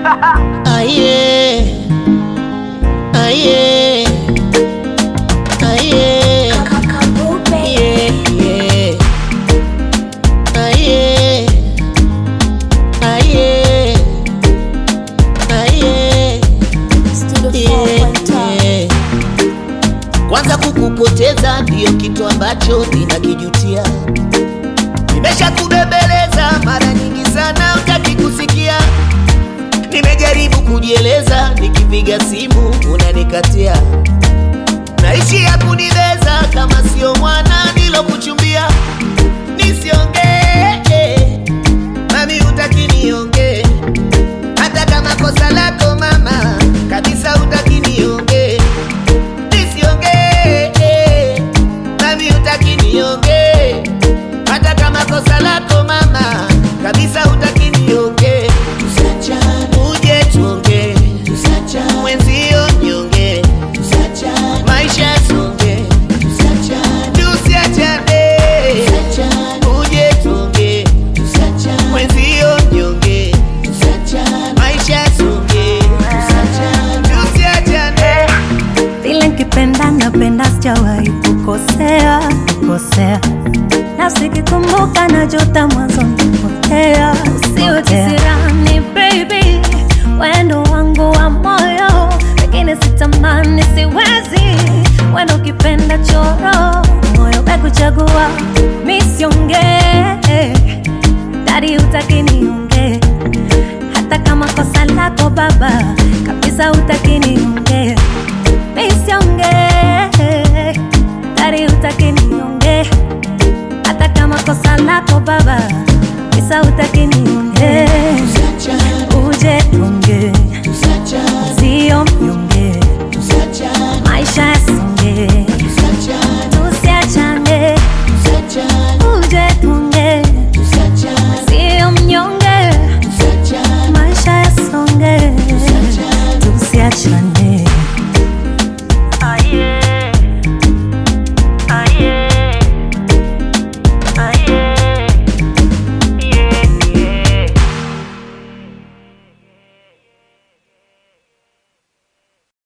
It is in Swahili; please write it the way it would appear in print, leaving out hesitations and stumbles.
Aye, aye, aye, yeah, yeah. Aye, aye, aye, yeah. Kwanza kukupoteza ndiyo kitu ambacho ninakijutia. Nimesha kubembeleza mara nyingi sana hutaki kusikia. Nimejaribu kujieleza, nikipiga simu unanikatia. Naishi ya kunibeza kama sio mwana nilokuchumbia. Nisiongee, mami hutaki niongee. Hata kama kosa lako mama, kabisa hutaki niongee. Nisiongee, mami hutaki niongee. Hata kama kosa lako mama, kabisa hutaki niongee. Uje tuongee, mwenzio niongee. Maisha songe, tusiachane. Uje tuongee, mwenzio niongee. Maisha songe, tusiachane. Vile nikipenda napenda sijawahi kukosea. Na sikikumbuka najuta mwanzo nipotea. Usiwe kisirani baby, wendo wangu wa moyo. Lakini sitamani siwezi, wendo ukipenda choro. Moyo wekuchagua, mi siongee. Daddy hutaki niongee. Hata kama kosa lako baba,